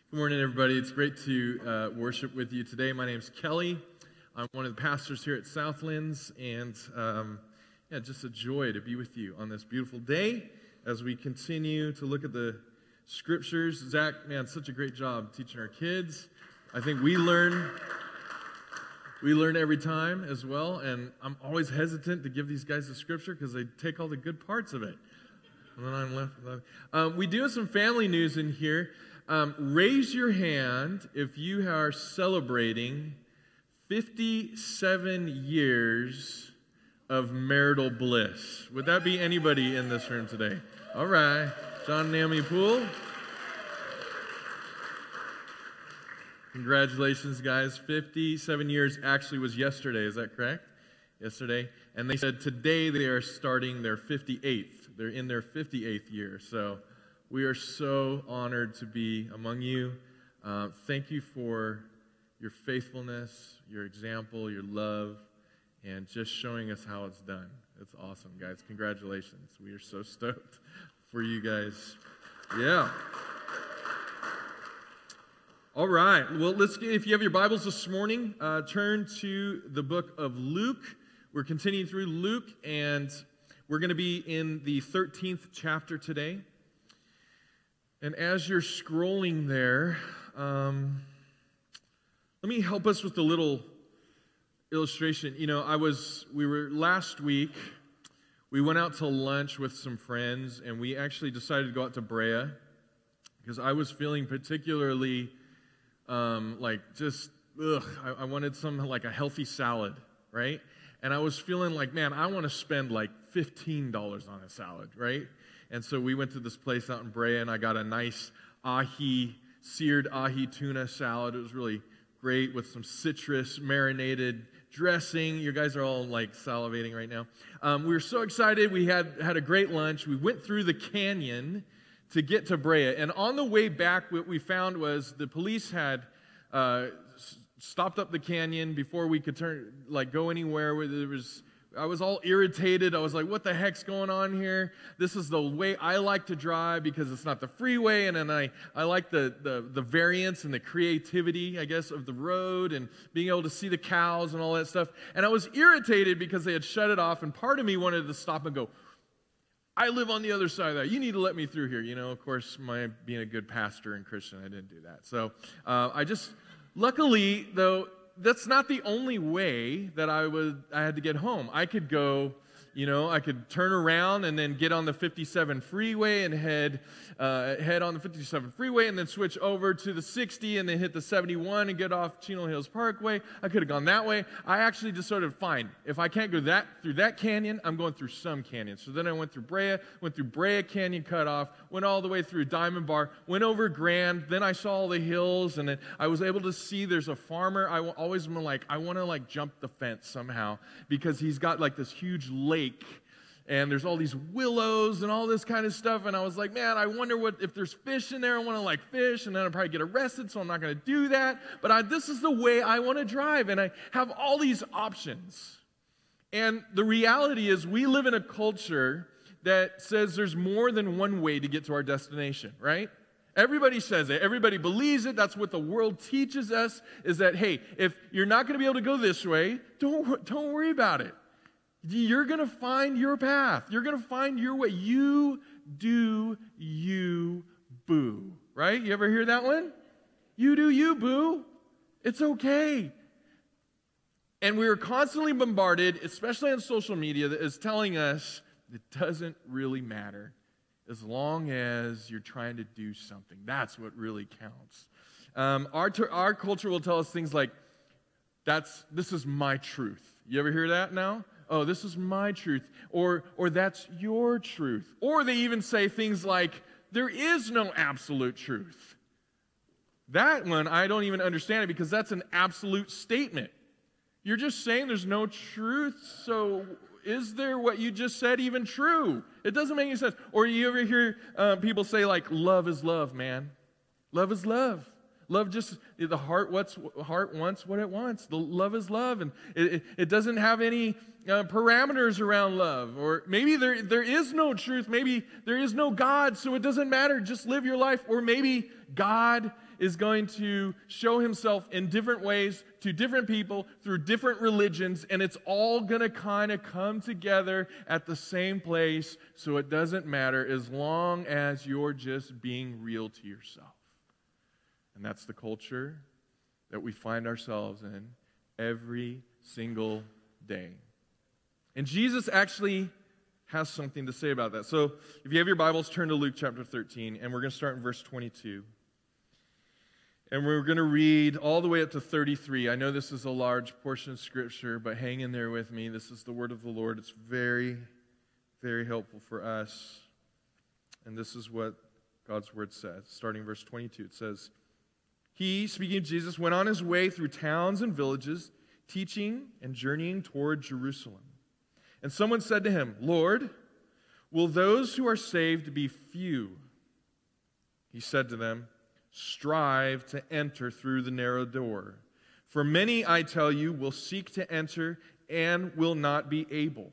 Good morning, everybody. It's great to worship with you today. My name's Kelly. I'm one of the pastors here at Southlands, and just a joy to be with you on this beautiful day as we continue to look at the scriptures. Zach, man, such a great job teaching our kids. I think we learn every time as well, and I'm always hesitant to give these guys the scripture because they take all the good parts of it. And then I'm left with we do have some family news in here. Raise your hand if you are celebrating 57 years of marital bliss. Would that be anybody in this room today? All right. John and Naomi Poole. Congratulations, guys. 57 years actually was yesterday. Is that correct? Yesterday. And they said today they are starting their 58th. They're in their 58th year. So we are so honored to be among you. Thank you for your faithfulness, your example, your love, and just showing us how it's done. It's awesome, guys. Congratulations. We are so stoked for you guys. Yeah. All right. Well, if you have your Bibles this morning, turn to the book of Luke. We're continuing through Luke, and we're going to be in the 13th chapter today. And as you're scrolling there, let me help us with a little illustration. You know, last week, we went out to lunch with some friends, and we actually decided to go out to Brea because I was feeling particularly I wanted like a healthy salad, right? And I was feeling like, man, I want to spend like $15 on a salad, right? And so we went to this place out in Brea, and I got a nice seared ahi tuna salad. It was really great with some citrus marinated dressing. You guys are all like salivating right now. We were so excited. We had a great lunch. We went through the canyon to get to Brea. And on the way back, what we found was the police had stopped up the canyon before we could go anywhere. I was all irritated. I was like, what the heck's going on here? This is the way I like to drive because it's not the freeway, and then I like the variance and the creativity, I guess, of the road and being able to see the cows and all that stuff. And I was irritated because they had shut it off, and part of me wanted to stop and go, I live on the other side of that. You need to let me through here. You know, of course, being a good pastor and Christian, I didn't do that. So luckily, though, that's not the only way that I had to get home. I could go, I could turn around and then get on the 57 freeway and head on the 57 freeway and then switch over to the 60 and then hit the 71 and get off Chino Hills Parkway. I could have gone that way. I actually just sort of, fine, if I can't go through that canyon, I'm going through some canyon. So then I went through Brea Canyon Cutoff, went all the way through Diamond Bar, went over Grand, then I saw all the hills, and then I was able to see there's a farmer. I always been like, I want to jump the fence somehow because he's got like this huge lake. And there's all these willows and all this kind of stuff. And I was like, man, I wonder if there's fish in there. I want to fish. And then I'll probably get arrested, so I'm not going to do that. But this is the way I want to drive. And I have all these options. And the reality is we live in a culture that says there's more than one way to get to our destination, right? Everybody says it. Everybody believes it. That's what the world teaches us, is that, hey, if you're not going to be able to go this way, don't worry about it. You're going to find your path. You're going to find your way. You do you, boo. Right? You ever hear that one? You do you, boo. It's okay. And we are constantly bombarded, especially on social media, that is telling us it doesn't really matter as long as you're trying to do something. That's what really counts. Our culture will tell us things like, this is my truth. You ever hear that now? Oh, this is my truth, or that's your truth. Or they even say things like, there is no absolute truth. That one, I don't even understand it because that's an absolute statement. You're just saying there's no truth, so is there what you just said even true? It doesn't make any sense. Or you ever hear people say love is love, man. Love is love. Love just, the heart wants what it wants. The love is love, and it doesn't have any parameters around love. Or maybe there is no truth. Maybe there is no God, so it doesn't matter. Just live your life. Or maybe God is going to show himself in different ways to different people through different religions, and it's all going to kind of come together at the same place, so it doesn't matter as long as you're just being real to yourself. And that's the culture that we find ourselves in every single day. And Jesus actually has something to say about that. So if you have your Bibles, turn to Luke chapter 13, and we're going to start in verse 22. And we're going to read all the way up to 33. I know this is a large portion of Scripture, but hang in there with me. This is the word of the Lord. It's very, very helpful for us. And this is what God's word says. Starting verse 22, it says, He, speaking of Jesus, went on his way through towns and villages, teaching and journeying toward Jerusalem. And someone said to him, Lord, will those who are saved be few? He said to them, strive to enter through the narrow door. For many, I tell you, will seek to enter and will not be able.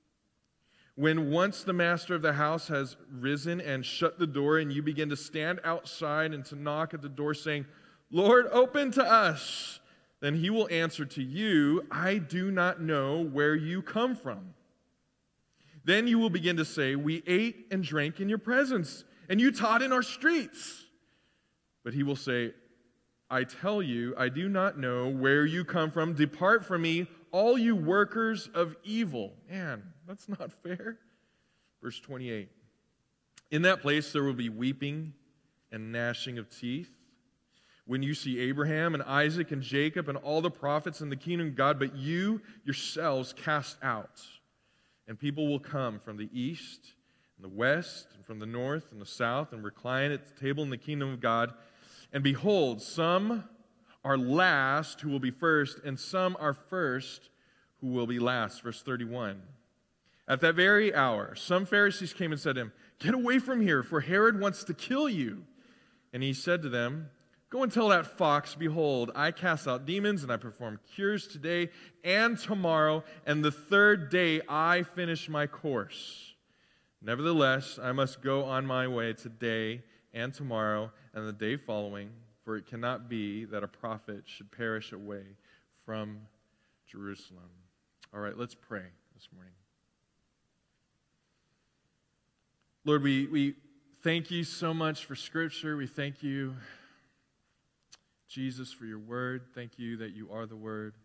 When once the master of the house has risen and shut the door, and you begin to stand outside and to knock at the door, saying, Lord, open to us, then he will answer to you, I do not know where you come from. Then you will begin to say, we ate and drank in your presence, and you taught in our streets. But he will say, I tell you, I do not know where you come from. Depart from me, all you workers of evil. Man, that's not fair. Verse 28. In that place there will be weeping and gnashing of teeth when you see Abraham and Isaac and Jacob and all the prophets in the kingdom of God, but you yourselves cast out. And people will come from the east and the west and from the north and the south and recline at the table in the kingdom of God. And behold, some are last who will be first, and some are first who will be last. Verse 31. At that very hour, some Pharisees came and said to him, Get away from here, for Herod wants to kill you. And he said to them, Go and tell that fox, behold, I cast out demons and I perform cures today and tomorrow, and the third day I finish my course. Nevertheless, I must go on my way today and tomorrow and the day following, for it cannot be that a prophet should perish away from Jerusalem. All right, let's pray this morning. Lord, we thank you so much for Scripture. We thank you, Jesus, for your word. Thank you that you are the word.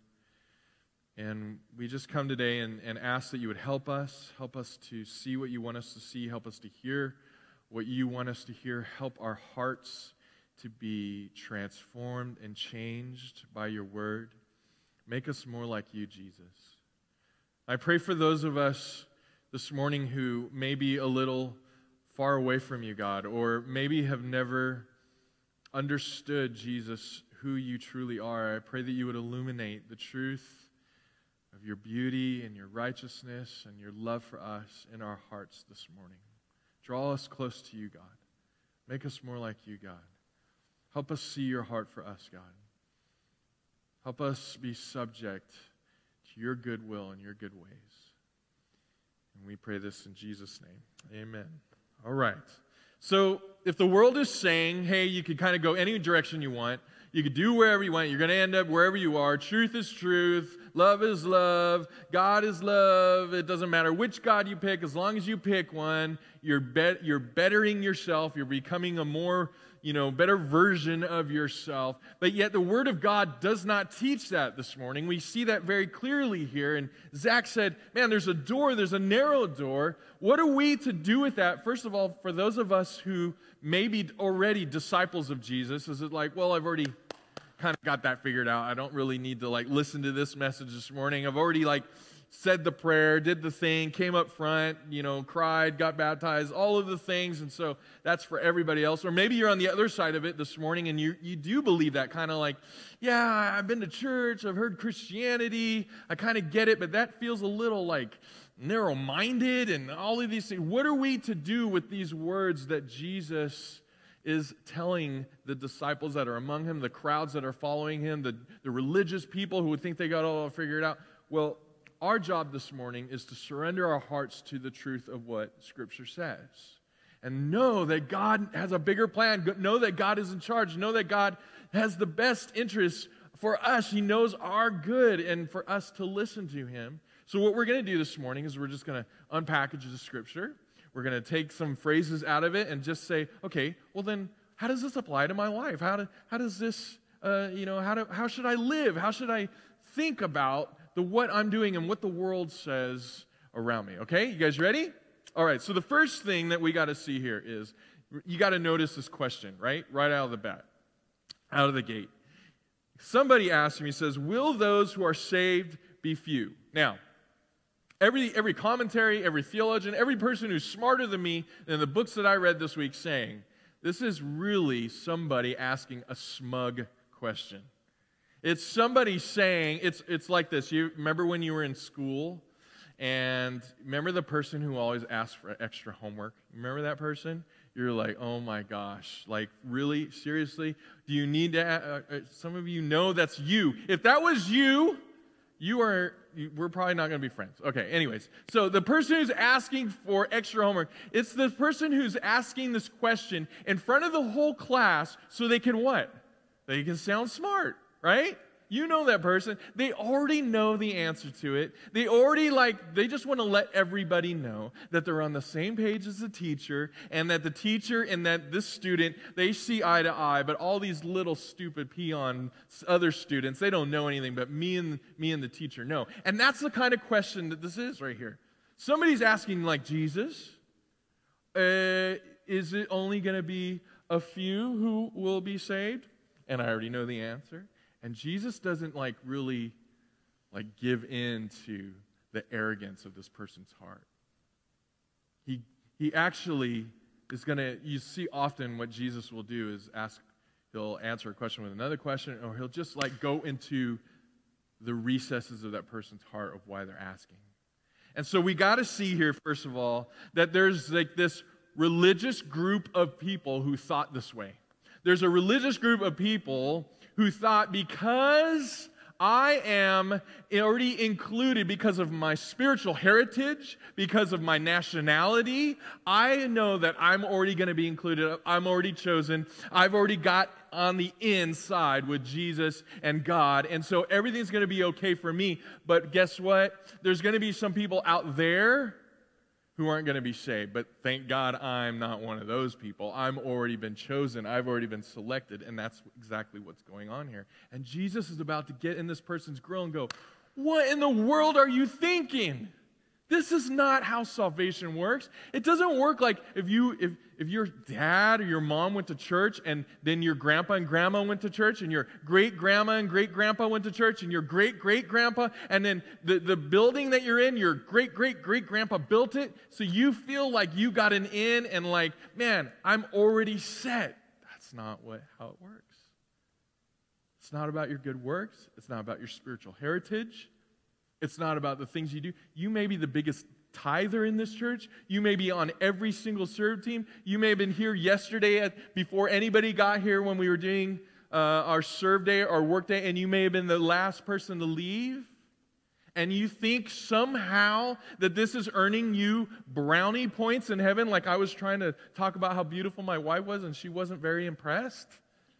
And we just come today and ask that you would help us to see what you want us to see, help us to hear what you want us to hear, help our hearts to be transformed and changed by your word. Make us more like you, Jesus. I pray for those of us this morning who may be a little far away from you, God, or maybe have never understood, Jesus, who you truly are. I pray that you would illuminate the truth of your beauty and your righteousness and your love for us in our hearts this morning. Draw us close to you, God. Make us more like you, God. Help us see your heart for us, God. Help us be subject to your good will and your good ways. And we pray this in Jesus' name. Amen. All right. So if the world is saying, hey, you could kind of go any direction you want, you could do wherever you want, you're going to end up wherever you are, truth is truth, love is love, God is love, it doesn't matter which God you pick, as long as you pick one, you're bettering yourself, you're becoming a more, better version of yourself. But yet the Word of God does not teach that this morning. We see that very clearly here. And Zach said, man, there's a narrow door. What are we to do with that? First of all, for those of us who may be already disciples of Jesus, is it like, well, I've already kind of got that figured out. I don't really need to listen to this message this morning. I've already said the prayer, did the thing, came up front, cried, got baptized, all of the things, and so that's for everybody else. Or maybe you're on the other side of it this morning and you do believe that, kind of yeah, I've been to church, I've heard Christianity, I kind of get it, but that feels a little narrow-minded and all of these things. What are we to do with these words that Jesus is telling the disciples that are among him, the crowds that are following him, the religious people who would think they got it all figured out? Well, our job this morning is to surrender our hearts to the truth of what Scripture says. and know that God has a bigger plan. Know that God is in charge. Know that God has the best interests for us. He knows our good and for us to listen to Him. So what we're going to do this morning is we're just going to unpackage the Scripture. We're going to take some phrases out of it and just say, okay, well then, how does this apply to my life? How does this, how should I live? How should I think about what I'm doing and what the world says around me? Okay, you guys ready? All right, so the first thing that we got to see here is you got to notice this question, right? Right out of the bat, out of the gate. Somebody asked me, says, will those who are saved be few? Now, every commentary, every theologian, every person who's smarter than me in the books that I read this week saying, this is really somebody asking a smug question. It's somebody saying, it's like this. You remember when you were in school, and remember the person who always asked for extra homework? Remember that person? You're like, oh my gosh, like really, seriously? Do you need to, some of you know that's you. If that was you, we're probably not going to be friends. Okay, anyways. So the person who's asking for extra homework, it's the person who's asking this question in front of the whole class so they can what? They can sound smart, right? You know that person. They already know the answer to it. They just want to let everybody know that they're on the same page as the teacher, and that the teacher and that this student, they see eye to eye, but all these little stupid peon other students, they don't know anything, but me and the teacher know. And that's the kind of question that this is right here. Somebody's asking, like, Jesus, is it only going to be a few who will be saved? And I already know the answer. And Jesus doesn't really give in to the arrogance of this person's heart. He actually is going to, you see often what Jesus will do is he'll answer a question with another question, or he'll just go into the recesses of that person's heart of why they're asking. And so we got to see here, first of all, that there's this religious group of people who thought this way. There's a religious group of people who thought, because I am already included because of my spiritual heritage, because of my nationality, I know that I'm already going to be included. I'm already chosen. I've already got on the inside with Jesus and God, and so everything's going to be okay for me. But guess what? There's going to be some people out there who aren't going to be saved. But thank God I'm not one of those people. I've already been chosen. I've already been selected. And that's exactly what's going on here. And Jesus is about to get in this person's grill and go, what in the world are you thinking? This is not how salvation works. It doesn't work like if your dad or your mom went to church, and then your grandpa and grandma went to church, and your great-grandma and great-grandpa went to church, and your great-great-grandpa, and then the building that you're in, your great-great-great-grandpa built it, so you feel like you got an in and man, I'm already set. That's not how it works. It's not about your good works. It's not about your spiritual heritage. It's not about the things you do. You may be the biggest tither in this church. You may be on every single serve team. You may have been here yesterday before anybody got here when we were doing our serve day, our work day, and you may have been the last person to leave. And you think somehow that this is earning you brownie points in heaven, like I was trying to talk about how beautiful my wife was, and she wasn't very impressed.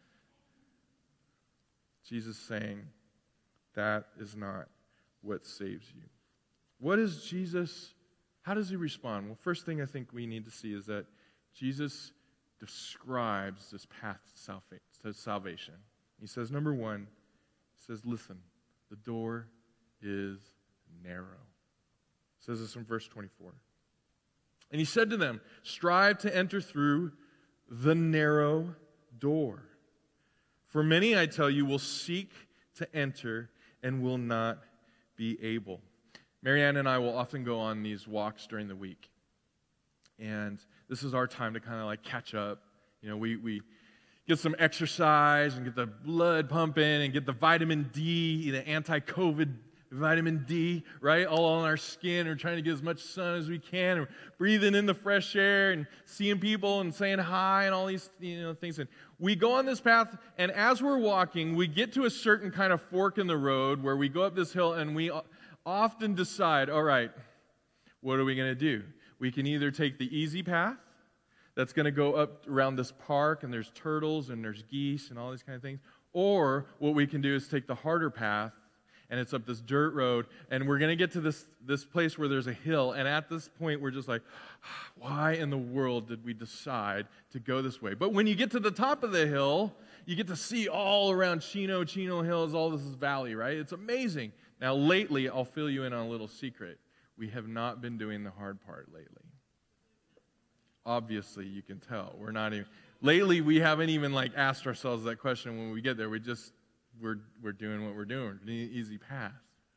Jesus is saying that is not what saves you. What is Jesus, how does he respond? Well, first thing I think we need to see is that Jesus describes this path to salvation. He says, number one, he says, listen, the door is narrow. It says this in verse 24. And he said to them, strive to enter through the narrow door. For many, I tell you, will seek to enter and will not be able. Marianne and I will often go on these walks during the week. And this is our time to kind of catch up. We get some exercise and get the blood pumping and get the vitamin D, the anti-COVID vitamin D, right? All on our skin. We're trying to get as much sun as we can. And breathing in the fresh air and seeing people and saying hi and all these things. And we go on this path, and as we're walking, we get to a certain kind of fork in the road where we go up this hill, and we often decide, all right, what are we going to do? We can either take the easy path, that's going to go up around this park, and there's turtles and there's geese and all these kind of things. Or what we can do is take the harder path, and it's up this dirt road, and we're going to get to this place where there's a hill, and at this point we're just like, why in the world did we decide to go this way? But when you get to the top of the hill, you get to see all around Chino Hills, all this valley, right? It's amazing. Now lately, I'll fill you in on a little secret. We have not been doing the hard part lately. Obviously, you can tell. Lately, we haven't even asked ourselves that question when we get there. We're doing what we're doing. We're doing an easy path.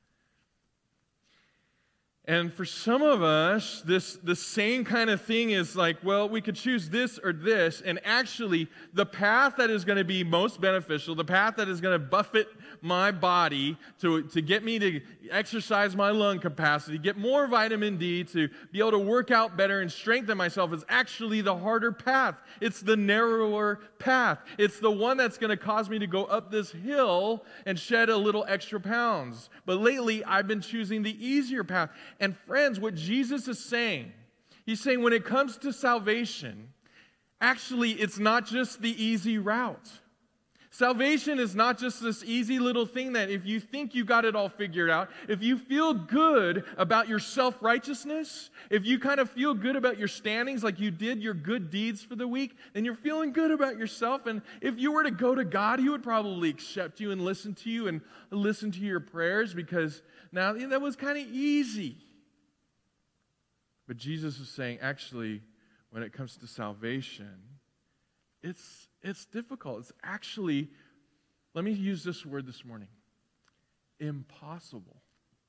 And for some of us, the same kind of thing is we could choose this or this, and actually the path that is going to be most beneficial, the path that is going to buffet my body to get me to exercise my lung capacity, get more vitamin D, to be able to work out better and strengthen myself is actually the harder path. It's the narrower path. It's the one that's going to cause me to go up this hill and shed a little extra pounds. But lately, I've been choosing the easier path. And friends, what Jesus is saying, he's saying when it comes to salvation, actually it's not just the easy route. Salvation is not just this easy little thing that if you think you got it all figured out, if you feel good about your self-righteousness, if you kind of feel good about your standings like you did your good deeds for the week, then you're feeling good about yourself. And if you were to go to God, He would probably accept you and listen to you and listen to your prayers because now that was kind of easy. But Jesus is saying, actually, when it comes to salvation, it's difficult. It's actually, let me use this word this morning, impossible.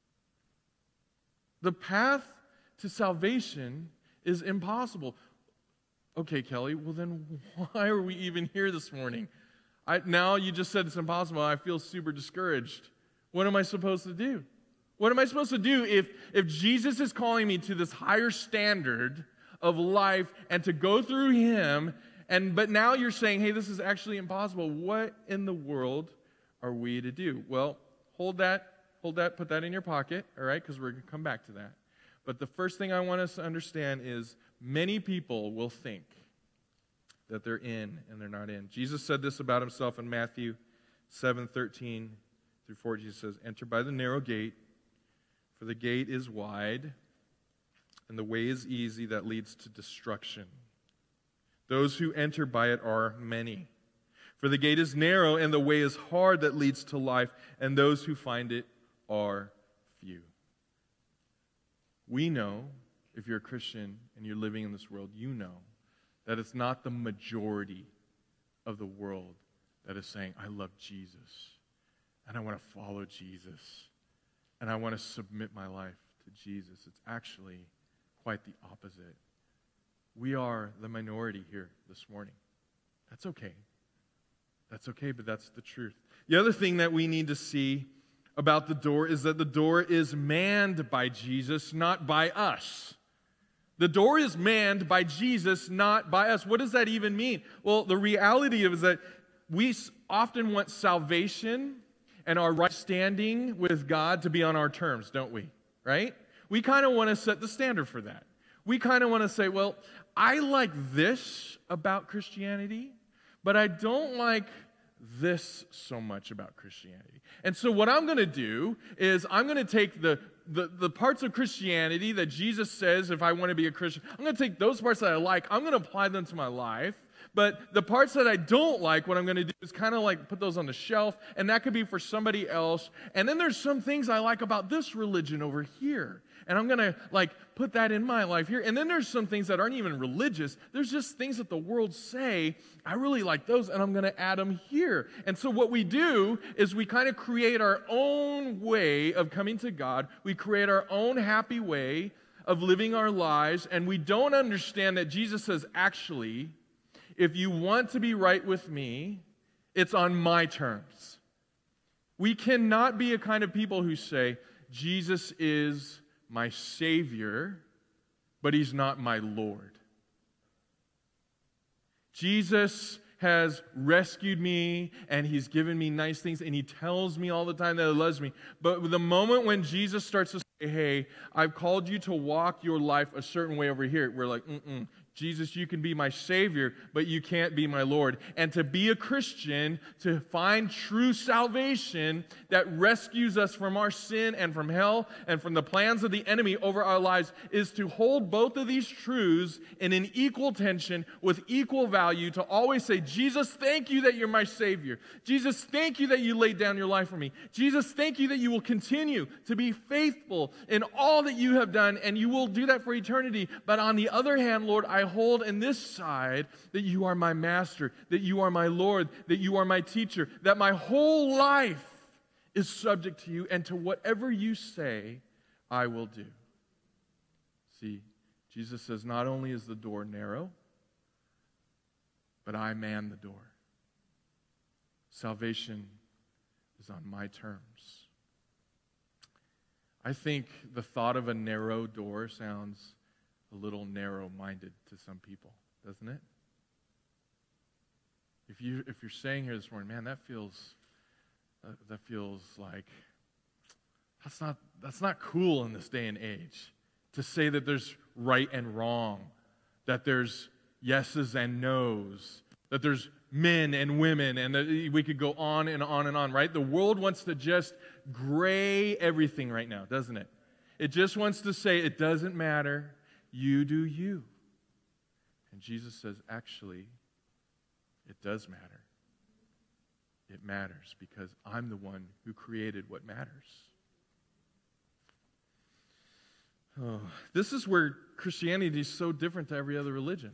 The path to salvation is impossible. Okay, Kelly, well then why are we even here this morning? Now you just said it's impossible. I feel super discouraged. What am I supposed to do? What am I supposed to do if Jesus is calling me to this higher standard of life and to go through Him, but now you're saying, hey, this is actually impossible. What in the world are we to do? Well, hold that, put that in your pocket, all right, because we're going to come back to that. But the first thing I want us to understand is many people will think that they're in and they're not in. Jesus said this about Himself in Matthew 7:13 through 14. He says, enter by the narrow gate, for the gate is wide, and the way is easy that leads to destruction. Those who enter by it are many. For the gate is narrow, and the way is hard that leads to life, and those who find it are few. We know, if you're a Christian and you're living in this world, you know that it's not the majority of the world that is saying, I love Jesus, and I want to follow Jesus, and I want to submit my life to Jesus. It's actually quite the opposite. We are the minority here this morning. That's okay. That's okay, but that's the truth. The other thing that we need to see about the door is that the door is manned by Jesus, not by us. The door is manned by Jesus, not by us. What does that even mean? Well, the reality is that we often want salvation and our right standing with God to be on our terms, don't we? Right? We kind of want to set the standard for that. We kind of want to say, well, I like this about Christianity, but I don't like this so much about Christianity. And so what I'm going to do is I'm going to take the parts of Christianity that Jesus says if I want to be a Christian, I'm going to take those parts that I like, I'm going to apply them to my life. But the parts that I don't like, what I'm going to do is kind of put those on the shelf, and that could be for somebody else. And then there's some things I like about this religion over here, and I'm going to put that in my life here. And then there's some things that aren't even religious. There's just things that the world say, I really like those, and I'm going to add them here. And so what we do is we kind of create our own way of coming to God. We create our own happy way of living our lives, and we don't understand that Jesus says, actually, if you want to be right with me, it's on my terms. We cannot be a kind of people who say, Jesus is my Savior, but He's not my Lord. Jesus has rescued me, and He's given me nice things, and He tells me all the time that He loves me. But the moment when Jesus starts to say, hey, I've called you to walk your life a certain way over here, we're like, Jesus, you can be my Savior, but you can't be my Lord. And to be a Christian, to find true salvation that rescues us from our sin and from hell and from the plans of the enemy over our lives, is to hold both of these truths in an equal tension with equal value, to always say, Jesus, thank you that you're my Savior. Jesus, thank you that you laid down your life for me. Jesus, thank you that you will continue to be faithful in all that you have done, and you will do that for eternity. But on the other hand, Lord, I hold in this side that you are my master, that you are my Lord, that you are my teacher, that my whole life is subject to you, and to whatever you say, I will do. See, Jesus says, not only is the door narrow, but I man the door. Salvation is on my terms. I think the thought of a narrow door sounds a little narrow-minded to some people, doesn't it? If you're saying here this morning, man, that feels like that's not cool in this day and age to say that there's right and wrong, that there's yeses and nos, that there's men and women, and that we could go on and on and on, right? The world wants to just gray everything right now, doesn't it? It just wants to say, it doesn't matter. You do you. And Jesus says, actually, it does matter. It matters because I'm the one who created what matters. Oh, this is where Christianity is so different to every other religion.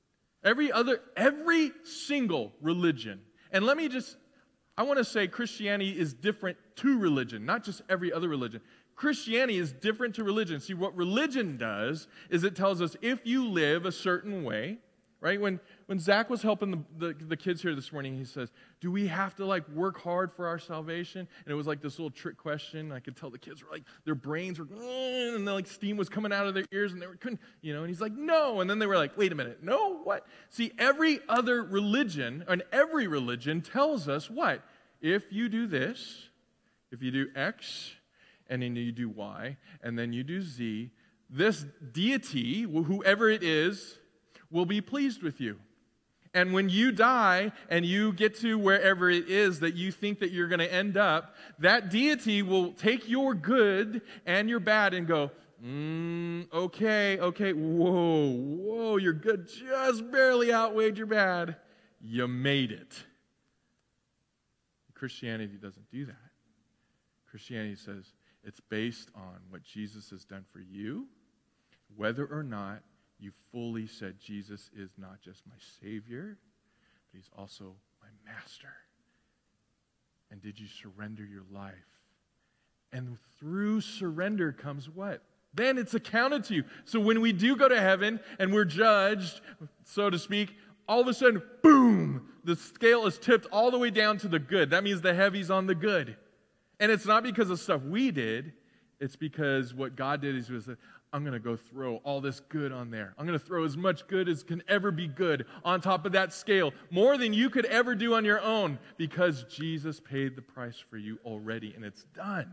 Every single religion. And I want to say Christianity is different to religion, not just every other religion. Christianity is different to religion. See, what religion does is it tells us if you live a certain way, right? When Zach was helping the kids here this morning, he says, do we have to work hard for our salvation? And it was like this little trick question. I could tell the kids were their brains were, and steam was coming out of their ears, and they couldn't, and he's like, no. And then they were like, wait a minute, no, what? See, every religion tells us what? If you do this, if you do X, and then you do Y, and then you do Z, this deity, whoever it is, will be pleased with you. And when you die and you get to wherever it is that you think that you're going to end up, that deity will take your good and your bad and go, okay, whoa, your good just barely outweighed your bad. You made it. Christianity doesn't do that. Christianity says, it's based on what Jesus has done for you, whether or not you fully said Jesus is not just my Savior, but He's also my Master. And did you surrender your life? And through surrender comes what? Then it's accounted to you. So when we do go to heaven and we're judged, so to speak, all of a sudden, boom, the scale is tipped all the way down to the good. That means the heavy's on the good. And it's not because of stuff we did. It's because what God did is I'm going to go throw all this good on there. I'm going to throw as much good as can ever be good on top of that scale. More than you could ever do on your own, because Jesus paid the price for you already, and it's done.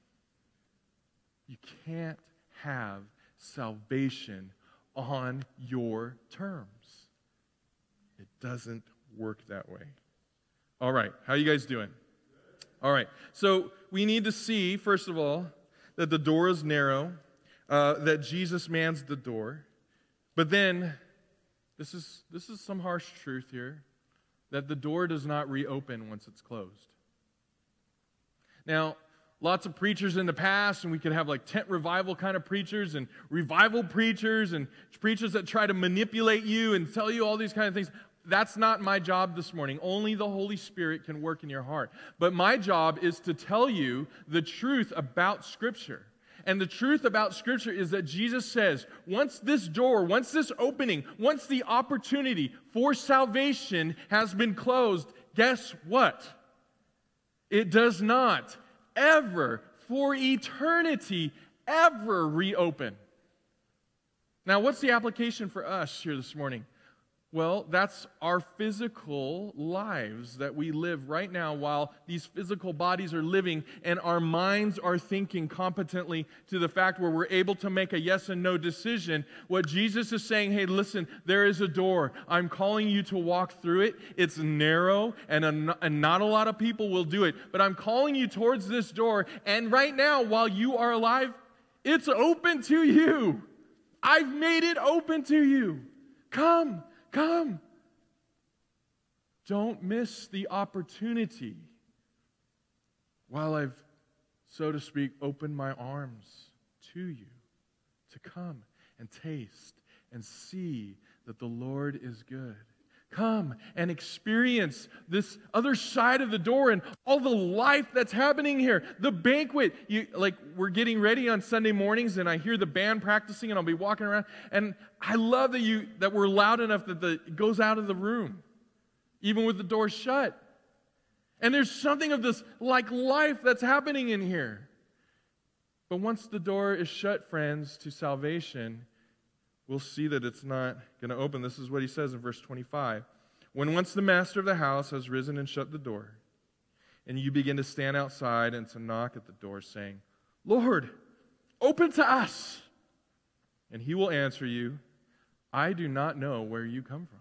You can't have salvation on your terms. It doesn't work that way. All right, how are you guys doing? All right, so we need to see, first of all, that the door is narrow, that Jesus mans the door. But then, this is some harsh truth here, that the door does not reopen once it's closed. Now, lots of preachers in the past, and we could have tent revival kind of preachers and revival preachers and preachers that try to manipulate you and tell you all these kind of things. That's not my job this morning. Only the Holy Spirit can work in your heart. But my job is to tell you the truth about Scripture. And the truth about Scripture is that Jesus says, once this door, once this opening, once the opportunity for salvation has been closed, guess what? It does not ever, for eternity, ever reopen. Now, what's the application for us here this morning? Well, that's our physical lives that we live right now while these physical bodies are living and our minds are thinking competently to the fact where we're able to make a yes and no decision. What Jesus is saying, hey, listen, there is a door. I'm calling you to walk through it. It's narrow and not a lot of people will do it. But I'm calling you towards this door. And right now, while you are alive, it's open to you. I've made it open to you. Come. Come. Don't miss the opportunity while I've, so to speak, opened my arms to you to come and taste and see that the Lord is good. Come and experience this other side of the door and all the life that's happening here. The banquet. We're getting ready on Sunday mornings, and I hear the band practicing, and I'll be walking around. And I love that we're loud enough that it goes out of the room, even with the door shut. And there's something of this like life that's happening in here. But once the door is shut, friends, to salvation, we'll see that it's not going to open. This is what he says in verse 25. When once the master of the house has risen and shut the door, and you begin to stand outside and to knock at the door, saying, Lord, open to us. And he will answer you, I do not know where you come from.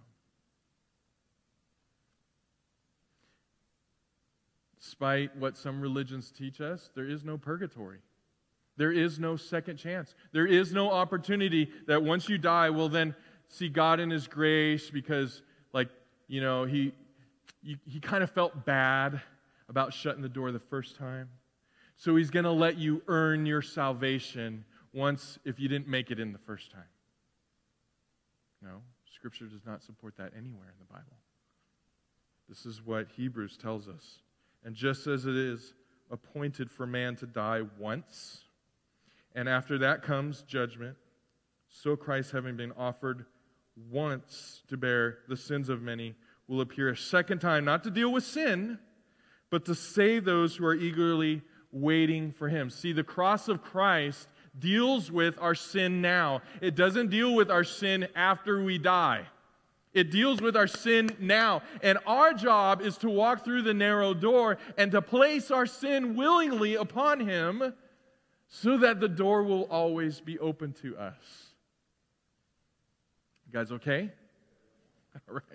Despite what some religions teach us, there is no purgatory. There is no second chance. There is no opportunity that once you die, we'll then see God in His grace because, He kind of felt bad about shutting the door the first time. So He's going to let you earn your salvation once if you didn't make it in the first time. No, Scripture does not support that anywhere in the Bible. This is what Hebrews tells us. And just as it is appointed for man to die once, and after that comes judgment, so Christ, having been offered once to bear the sins of many, will appear a second time, not to deal with sin, but to save those who are eagerly waiting for Him. See, the cross of Christ deals with our sin now. It doesn't deal with our sin after we die. It deals with our sin now. And our job is to walk through the narrow door and to place our sin willingly upon Him so that the door will always be open to us. You guys okay? All right.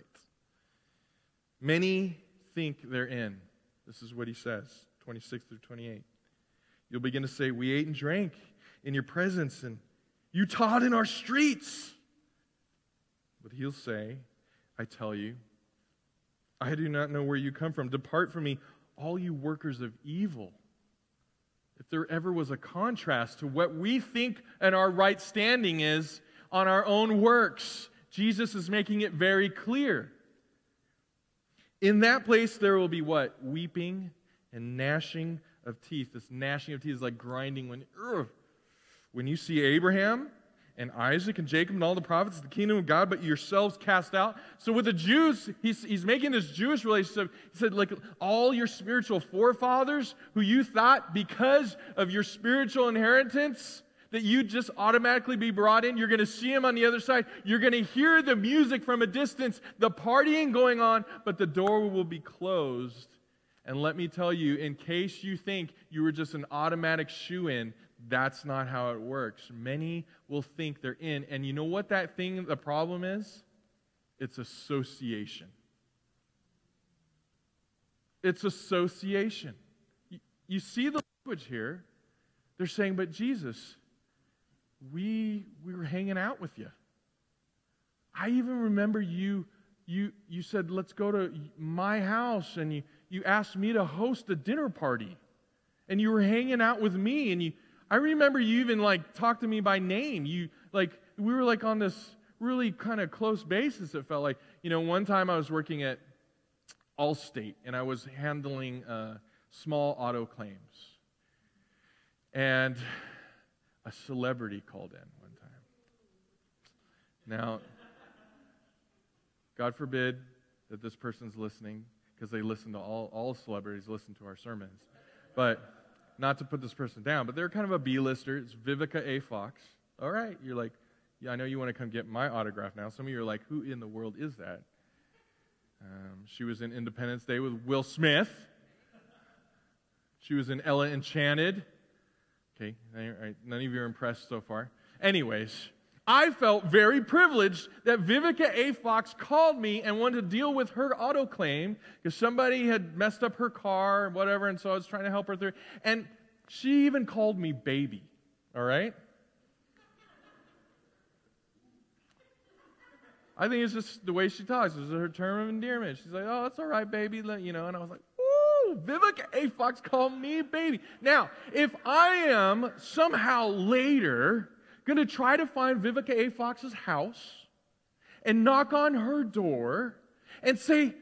Many think they're in. This is what he says, 26 through 28. You'll begin to say, we ate and drank in your presence, and you taught in our streets. But he'll say, I tell you, I do not know where you come from. Depart from me, all you workers of evil. If there ever was a contrast to what we think and our right standing is on our own works, Jesus is making it very clear. In that place there will be what? Weeping and gnashing of teeth. This gnashing of teeth is like grinding when you see Abraham and Isaac and Jacob and all the prophets, the kingdom of God, but yourselves cast out. So with the Jews, he's making this Jewish relationship. He said, like, all your spiritual forefathers who you thought because of your spiritual inheritance that you'd just automatically be brought in, you're going to see him on the other side. You're going to hear the music from a distance, the partying going on, but the door will be closed. And let me tell you, in case you think you were just an automatic shoo-in, that's not how it works. Many will think they're in. And you know what the problem is? It's association. It's association. You see the language here. They're saying, but Jesus, we were hanging out with you. I even remember you said, let's go to my house, and you asked me to host a dinner party. And you were hanging out with me, and I remember you even talked to me by name. We were on this really kind of close basis, it felt like. One time I was working at Allstate, and I was handling small auto claims. And a celebrity called in one time. Now, God forbid that this person's listening, because they listen to all celebrities listen to our sermons. But not to put this person down, but they're kind of a B-lister. It's Vivica A. Fox. All right, you're like, I know you want to come get my autograph now. Some of you are like, who in the world is that? She was in Independence Day with Will Smith. She was in Ella Enchanted. Okay, none of you are impressed so far. Anyways, I felt very privileged that Vivica A. Fox called me and wanted to deal with her auto claim because somebody had messed up her car or whatever, and so I was trying to help her through. And she even called me baby, all right? I think it's just the way she talks. This is her term of endearment. She's like, oh, that's all right, baby. And I was like, ooh, Vivica A. Fox called me baby. Now, if I am somehow later going to try to find Vivica A. Fox's house and knock on her door and say,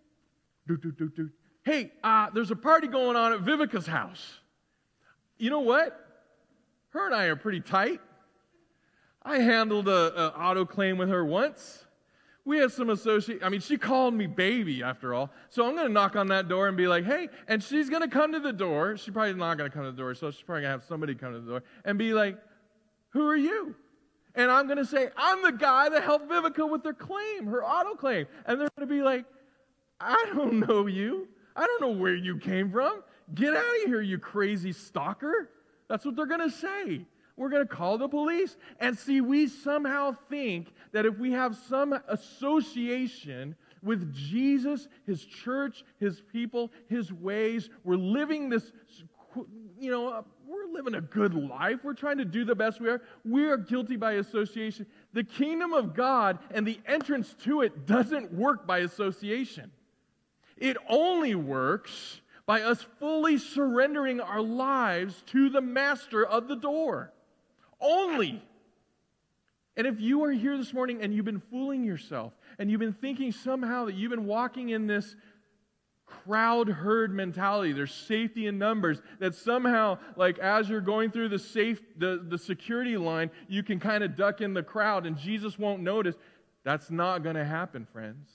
hey, there's a party going on at Vivica's house. You know what? Her and I are pretty tight. I handled an auto claim with her once. We had some she called me baby after all. So I'm going to knock on that door and be like, hey, and she's going to come to the door. She's probably not going to come to the door, so she's probably going to have somebody come to the door and be like, who are you? And I'm going to say, I'm the guy that helped Vivica with her auto claim. And they're going to be like, I don't know you. I don't know where you came from. Get out of here, you crazy stalker. That's what they're going to say. We're going to call the police. And see, we somehow think that if we have some association with Jesus, His church, His people, His ways, we're living this, we're living a good life. We're trying to do the best we are. We are guilty by association. The kingdom of God and the entrance to it doesn't work by association. It only works by us fully surrendering our lives to the master of the door. Only. And if you are here this morning and you've been fooling yourself and you've been thinking somehow that you've been walking in this crowd herd mentality, there's safety in numbers, that somehow, like as you're going through the security line, you can kind of duck in the crowd and Jesus won't notice. That's not going to happen, friends.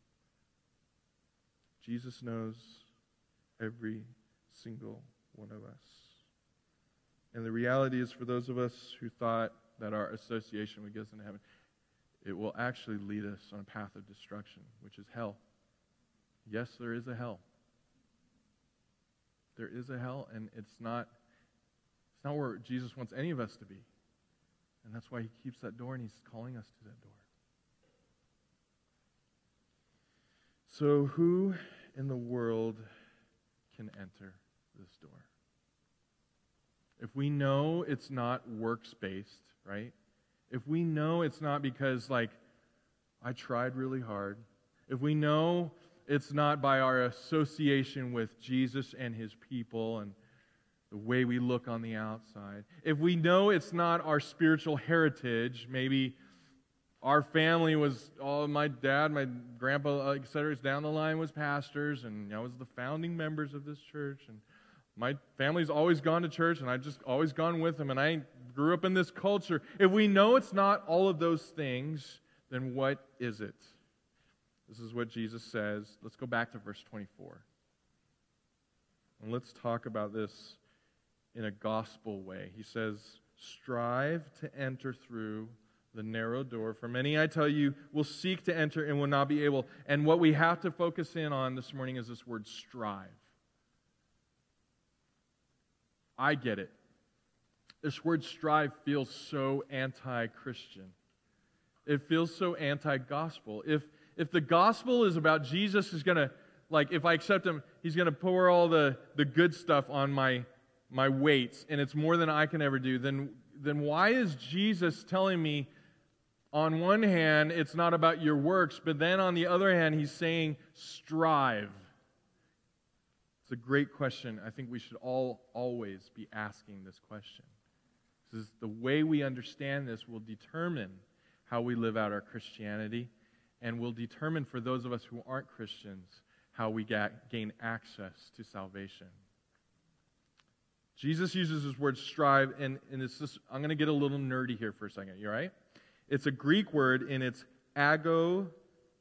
Jesus knows every single one of us. And the reality is, for those of us who thought that our association would get us into heaven, it will actually lead us on a path of destruction, which is hell. Yes, there is a hell. There is a hell, and it's not where Jesus wants any of us to be. And that's why He keeps that door, and He's calling us to that door. So who in the world can enter this door? If we know it's not works-based, right? If we know it's not because, I tried really hard. If we know it's not by our association with Jesus and His people and the way we look on the outside. If we know it's not our spiritual heritage, maybe our family was, my dad, my grandpa, etc., down the line was pastors, and I was the founding members of this church, and my family's always gone to church, and I've just always gone with them, and I grew up in this culture. If we know it's not all of those things, then what is it? This is what Jesus says. Let's go back to verse 24. And let's talk about this in a gospel way. He says, strive to enter through the narrow door. For many, I tell you, will seek to enter and will not be able. And what we have to focus in on this morning is this word strive. I get it. This word strive feels so anti-Christian. It feels so anti-gospel. If the gospel is about Jesus is going to, if I accept Him, He's going to pour all the good stuff on my weights, and it's more than I can ever do, then why is Jesus telling me, on one hand, it's not about your works, but then on the other hand, He's saying, strive? It's a great question. I think we should all always be asking this question. This is the way we understand this will determine how we live out our Christianity, and will determine for those of us who aren't Christians how we gain access to salvation. Jesus uses this word strive, and it's just, I'm going to get a little nerdy here for a second. You all right? It's a Greek word, and it's agonizomai.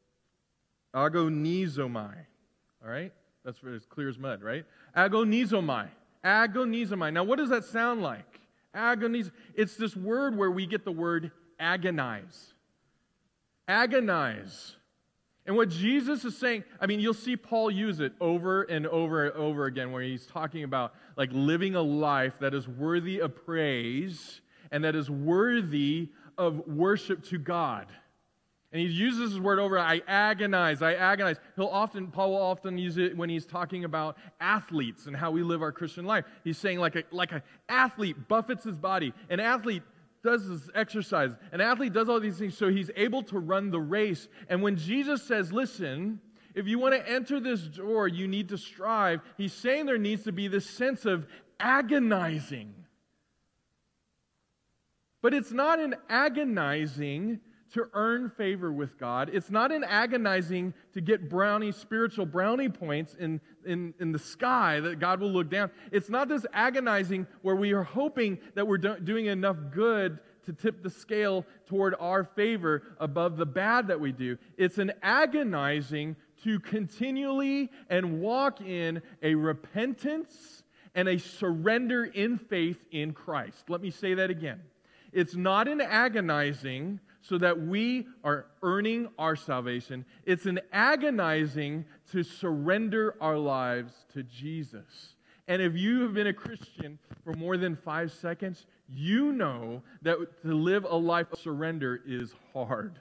All right? That's as clear as mud, right? Agonizomai. Agonizomai. Now, what does that sound like? It's this word where we get the word agonize. Agonize. And what Jesus is saying, I mean, you'll see Paul use it over and over and over again where he's talking about like living a life that is worthy of praise and that is worthy of worship to God. And he uses this word over, I agonize. Paul will often use it when he's talking about athletes and how we live our Christian life. He's saying like an athlete buffets his body. An athlete does this exercise. An athlete does all these things so he's able to run the race. And when Jesus says, listen, if you want to enter this door, you need to strive, he's saying there needs to be this sense of agonizing. But it's not an agonizing to earn favor with God. It's not an agonizing to get spiritual brownie points in the sky that God will look down. It's not this agonizing where we are hoping that we're doing enough good to tip the scale toward our favor above the bad that we do. It's an agonizing to continually and walk in a repentance and a surrender in faith in Christ. Let me say that again. It's not an agonizing so that we are earning our salvation. It's an agonizing to surrender our lives to Jesus. And if you have been a Christian for more than 5 seconds, you know that to live a life of surrender is hard.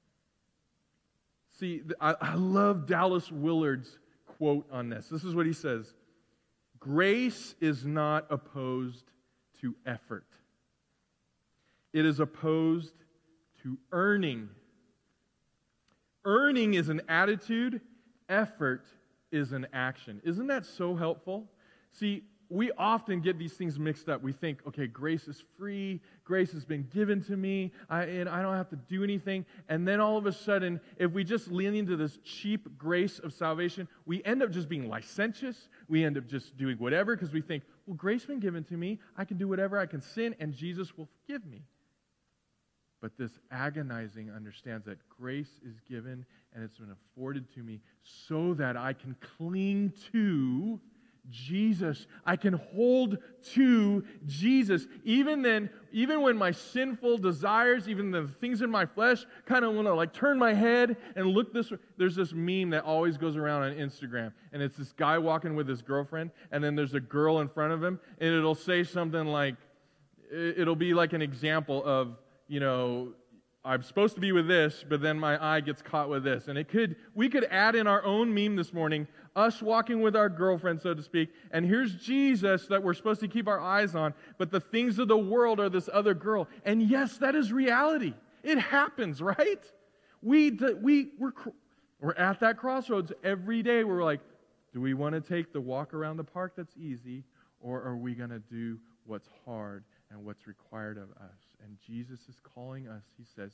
See, I love Dallas Willard's quote on this. This is what he says. Grace is not opposed to effort. It is opposed to earning. Earning is an attitude. Effort is an action. Isn't that so helpful? See, we often get these things mixed up. We think, okay, grace is free. Grace has been given to me. And I don't have to do anything. And then all of a sudden, if we just lean into this cheap grace of salvation, we end up just being licentious. We end up just doing whatever because we think, well, grace has been given to me. I can do whatever. I can sin, and Jesus will forgive me. But this agonizing understands that grace is given and it's been afforded to me so that I can cling to Jesus. I can hold to Jesus. Even when my sinful desires, even the things in my flesh kind of want to like turn my head and look this way. There's this meme that always goes around on Instagram, and it's this guy walking with his girlfriend, and then there's a girl in front of him, and it'll say something like, it'll be like an example of, I'm supposed to be with this, but then my eye gets caught with this. And we could add in our own meme this morning, us walking with our girlfriend, so to speak, and here's Jesus that we're supposed to keep our eyes on, but the things of the world are this other girl. And yes, that is reality. It happens, right? We're at that crossroads every day. We're like, do we want to take the walk around the park that's easy, or are we going to do what's hard and what's required of us? And Jesus is calling us. He says,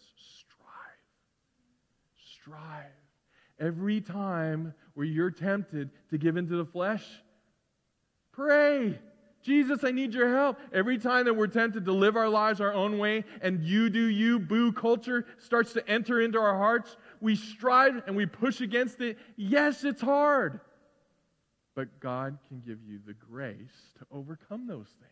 strive. Every time where you're tempted to give into the flesh, pray. Jesus, I need your help. Every time that we're tempted to live our lives our own way and you do you, boo culture starts to enter into our hearts, we strive and we push against it. Yes, it's hard. But God can give you the grace to overcome those things.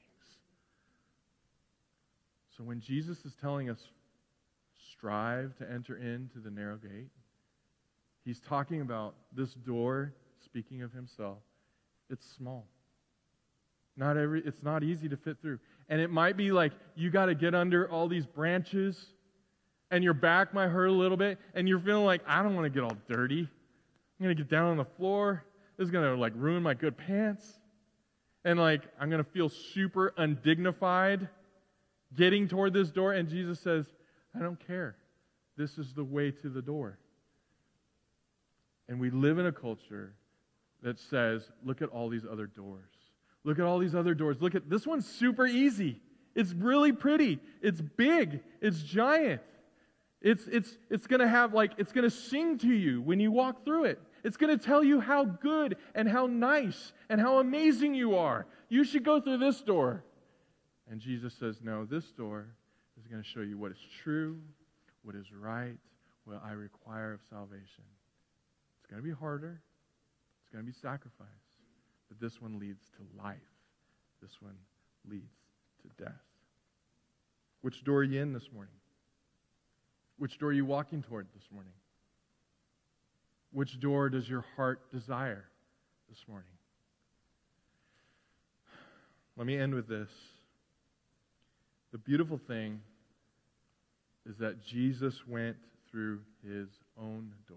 So when Jesus is telling us, strive to enter into the narrow gate, he's talking about this door, speaking of himself. It's small. It's not easy to fit through. And it might be like you got to get under all these branches, and your back might hurt a little bit, and you're feeling like, I don't want to get all dirty. I'm going to get down on the floor. This is going to ruin my good pants. And I'm going to feel super undignified getting toward this door, and Jesus says, I don't care. This is the way to the door. And we live in a culture that says, look at all these other doors. Look at all these other doors. Look at this one's super easy. It's really pretty. It's big. It's giant. It's going to have it's going to sing to you when you walk through it. It's going to tell you how good and how nice and how amazing you are. You should go through this door. And Jesus says, no, this door is going to show you what is true, what is right, what I require of salvation. It's going to be harder. It's going to be sacrifice. But this one leads to life. This one leads to death. Which door are you in this morning? Which door are you walking toward this morning? Which door does your heart desire this morning? Let me end with this. The beautiful thing is that Jesus went through his own door.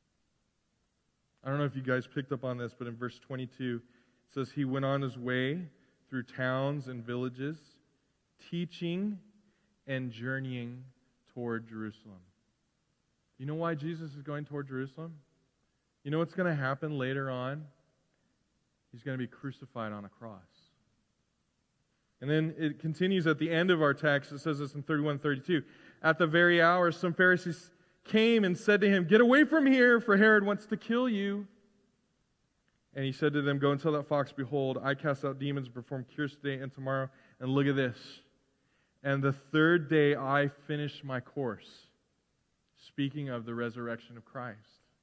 I don't know if you guys picked up on this, but in verse 22, it says he went on his way through towns and villages, teaching and journeying toward Jerusalem. You know why Jesus is going toward Jerusalem? You know what's going to happen later on? He's going to be crucified on a cross. And then it continues at the end of our text. It says this in 31:32. At the very hour, some Pharisees came and said to him, "Get away from here, for Herod wants to kill you." And he said to them, "Go and tell that fox, behold, I cast out demons and perform cures today and tomorrow. And look at this. And the third day I finish my course." Speaking of the resurrection of Christ.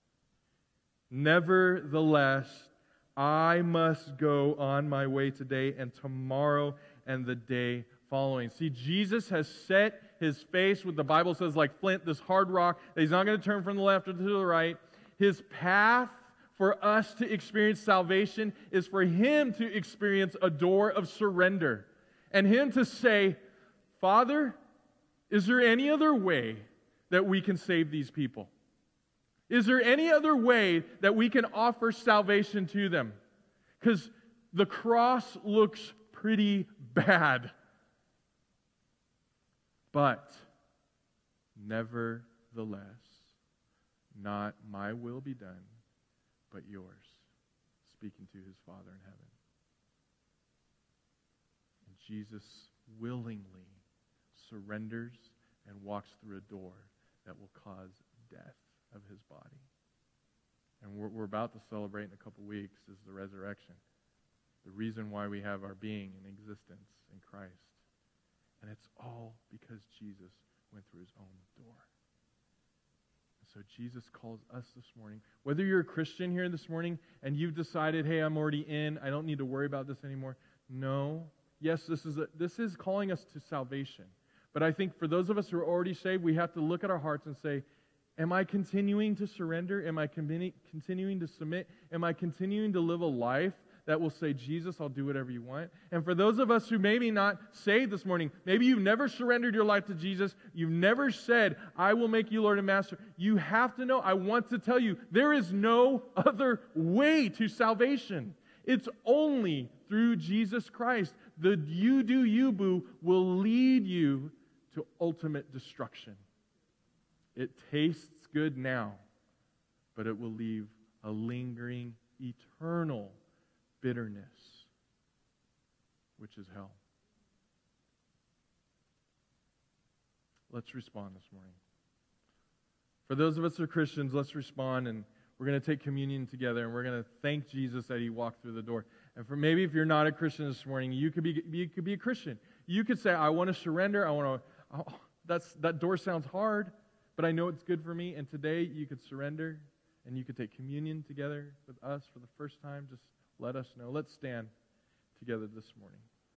"Nevertheless, I must go on my way today and tomorrow and the day following." See, Jesus has set his face, what the Bible says, like flint, this hard rock, that he's not going to turn from the left or to the right. His path for us to experience salvation is for him to experience a door of surrender. And him to say, "Father, is there any other way that we can save these people? Is there any other way that we can offer salvation to them?" Because the cross looks pretty bad. But, nevertheless, not my will be done, but yours. Speaking to his Father in heaven. And Jesus willingly surrenders and walks through a door that will cause death of his body. And we're about to celebrate in a couple weeks is the resurrection. The reason why we have our being and existence in Christ. And it's all because Jesus went through his own door. And so Jesus calls us this morning. Whether you're a Christian here this morning and you've decided, hey, I'm already in, I don't need to worry about this anymore. No. Yes, this is calling us to salvation. But I think for those of us who are already saved, we have to look at our hearts and say, am I continuing to surrender? Am I continuing to submit? Am I continuing to live a life that will say, Jesus, I'll do whatever you want? And for those of us who maybe not saved this morning, maybe you've never surrendered your life to Jesus, you've never said, I will make you Lord and Master, you have to know, I want to tell you, there is no other way to salvation. It's only through Jesus Christ. The you do you boo will lead you to ultimate destruction. It tastes good now, but it will leave a lingering, eternal bitterness, which is hell. Let's respond this morning. For those of us who are Christians, let's respond, and we're going to take communion together, and we're going to thank Jesus that he walked through the door. And for maybe if you're not a Christian this morning, you could be a Christian. You could say, I want to surrender. That door sounds hard, but I know it's good for me. And today you could surrender and you could take communion together with us for the first time. Just let us know. Let's stand together this morning.